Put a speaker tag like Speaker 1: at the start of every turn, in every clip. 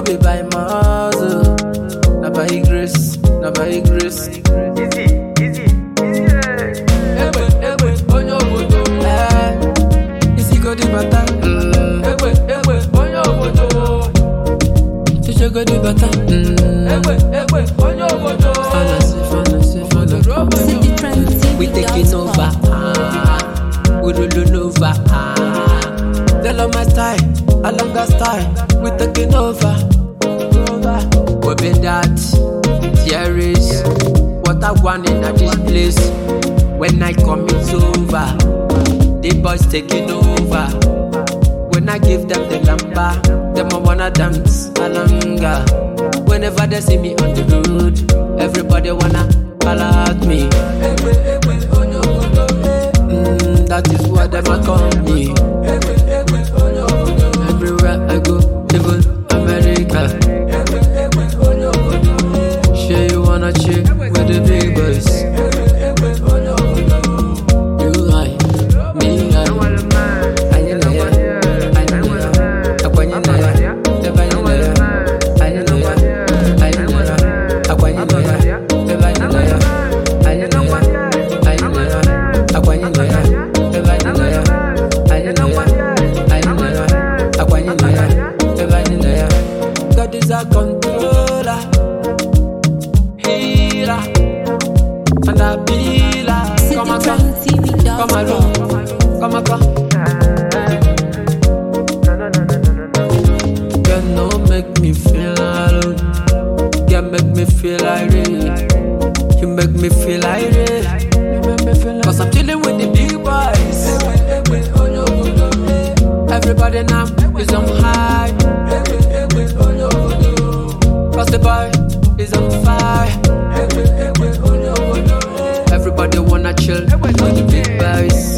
Speaker 1: be by muscle, not by grace, not by grace.
Speaker 2: Easy.
Speaker 1: Onyo bodo. Isi go di bata. Onyo bodo. Isi go di bata. Onyo bodo. Fantasy. We taking over. We rolling over. Tell on my style, along that style. We taking over. We be that. There is what I want in this place. When I come it's over, the boys taking over. When I give them the lamba, them I wanna dance alanga. Whenever they see me on the road, everybody wanna holla at me. That is what them a call me. Everywhere I go, even America. Sure you wanna chill with the big boys. God is a controller, healer, and a healer. Come on, come on. Girl, no make me feel alone. Girl, make me feel irate. You make me feel irate. Cause I'm chilling with the big boys. Everybody now is on high. Cause the boy is on fire. Everybody wanna chill with the big boys.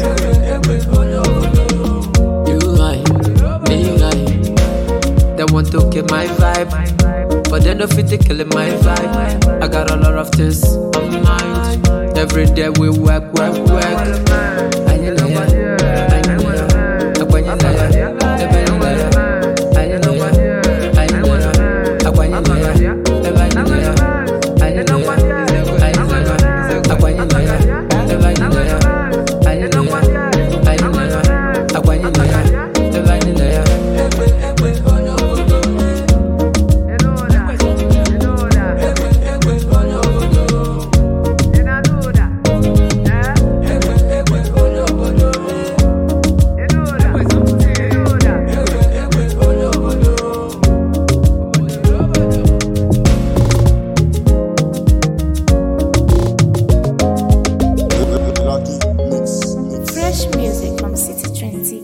Speaker 1: You lie, me lie. They want to kill my vibe, but they don't fit to kill my vibe. I got a lot of things on mind. Every day we work.
Speaker 3: Fresh music from City Trend.